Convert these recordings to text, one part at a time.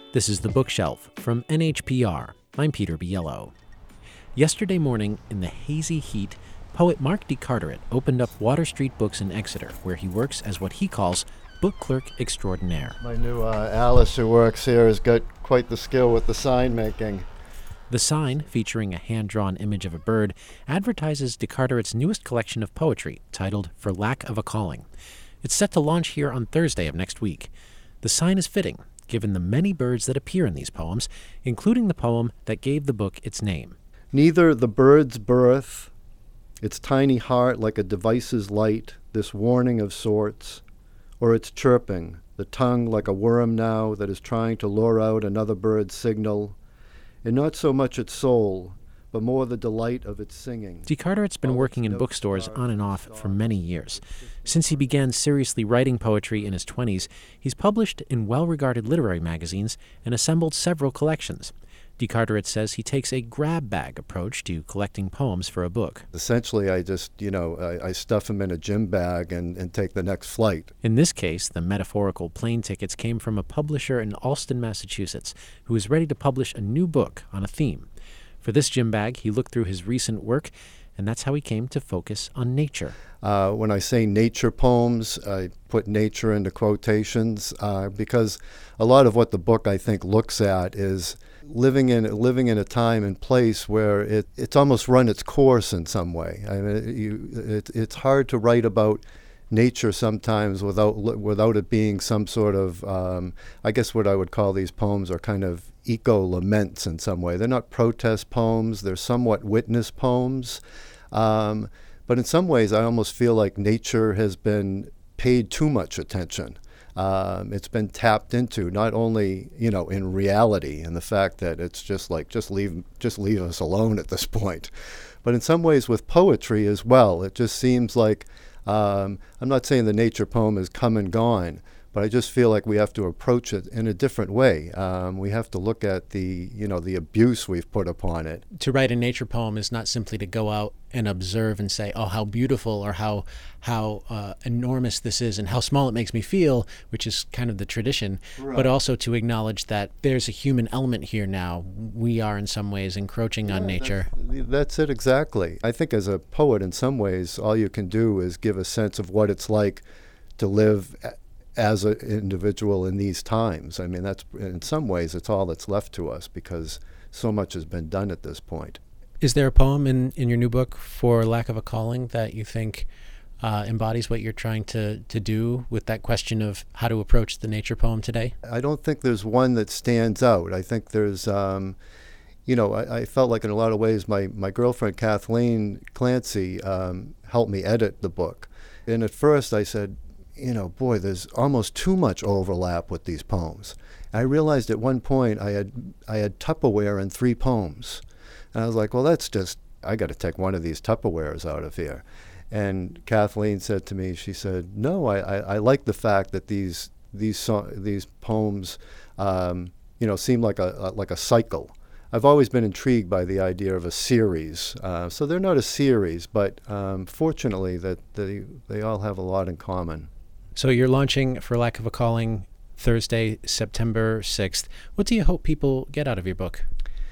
This is The Bookshelf from NHPR. I'm Peter Biello. Yesterday morning, in the hazy heat, poet Mark D. Carteret opened up Water Street Books in Exeter, where he works as what he calls book clerk extraordinaire. My new Alice, who works here, has got quite the skill with the sign making. The sign, featuring a hand-drawn image of a bird, advertises D. Carteret's newest collection of poetry, titled For Lack of a Calling. It's set to launch here on Thursday of next week. The sign is fitting, given the many birds that appear in these poems, including the poem that gave the book its name. Neither the bird's birth, its tiny heart like a device's light, this warning of sorts, or its chirping, the tongue like a worm now that is trying to lure out another bird's signal, and not so much its soul, but more the delight of its singing. D. Carteret's been working in bookstores on and off for many years. Since he began seriously writing poetry in his 20s, he's published in well-regarded literary magazines and assembled several collections. D. Carteret says he takes a grab bag approach to collecting poems for a book. Essentially, I just, I stuff them in a gym bag and take the next flight. In this case, the metaphorical plane tickets came from a publisher in Allston, Massachusetts, who is ready to publish a new book on a theme. For this gym bag, he looked through his recent work, and that's how he came to focus on nature. When I say nature poems, I put nature into quotations because a lot of what the book, I think, looks at is living in a time and place where it's almost run its course in some way. I mean, it's hard to write about nature sometimes without it being some sort of, I guess what I would call these poems are kind of eco-laments in some way. They're not protest poems, they're somewhat witness poems. But in some ways, I almost feel like nature has been paid too much attention. It's been tapped into, not only, in reality and the fact that it's just leave us alone at this point, but in some ways with poetry as well. It just seems like, I'm not saying the nature poem is come and gone, but I just feel like we have to approach it in a different way. We have to look at the abuse we've put upon it. To write a nature poem is not simply to go out and observe and say, oh, how beautiful, or how enormous this is and how small it makes me feel, which is kind of the tradition, right. But also to acknowledge that there's a human element here now. We are in some ways encroaching on nature. That's it exactly. I think as a poet, in some ways, all you can do is give a sense of what it's like to live as an individual in these times. I mean, that's in some ways it's all that's left to us because so much has been done at this point. Is there a poem in your new book, For Lack of a Calling, that you think embodies what you're trying to do with that question of how to approach the nature poem today? I don't think there's one that stands out. I think there's, I felt like in a lot of ways my girlfriend Kathleen Clancy helped me edit the book. And at first I said, boy, there's almost too much overlap with these poems. I realized at one point I had Tupperware in 3 poems. And I was like, well, I got to take one of these Tupperwares out of here. And Kathleen said to me, she said, no, I like the fact that these poems, seem like a cycle. I've always been intrigued by the idea of a series. So they're not a series, but fortunately that they all have a lot in common. So you're launching For Lack of a Calling Thursday, September 6th. What do you hope people get out of your book?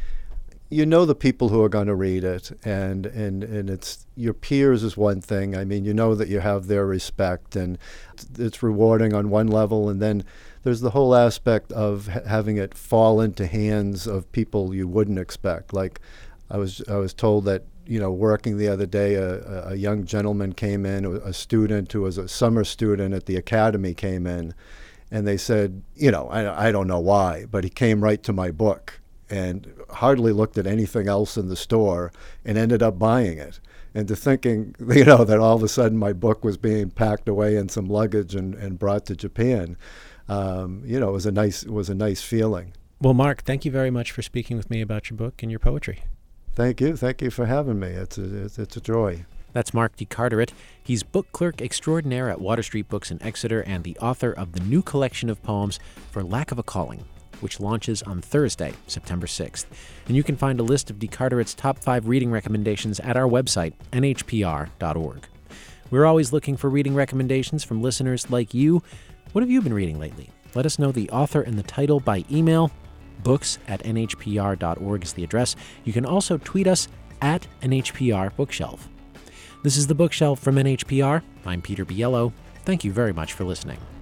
The people who are going to read it, and it's your peers is one thing. I mean, that you have their respect, and it's rewarding on one level, and then there's the whole aspect of having it fall into hands of people you wouldn't expect. Like I was told that, working the other day, a young gentleman came in, a student who was a summer student at the academy came in, and they said, I don't know why, but he came right to my book and hardly looked at anything else in the store and ended up buying it. And to thinking, that all of a sudden my book was being packed away in some luggage and brought to Japan, it was a nice feeling. Well, Mark, thank you very much for speaking with me about your book and your poetry. Thank you for having me. It's a joy. That's Mark D. Carteret. He's book clerk extraordinaire at Water Street Books in Exeter and the author of the new collection of poems For Lack of a Calling, which launches on Thursday, September 6th. And you can find a list of D. Carteret's top 5 reading recommendations at our website, nhpr.org. We're always looking for reading recommendations from listeners like you. What have you been reading lately? Let us know the author and the title by email. Books@nhpr.org is the address. You can also tweet us at NHPR Bookshelf. This is The Bookshelf from NHPR. I'm Peter Biello. Thank you very much for listening.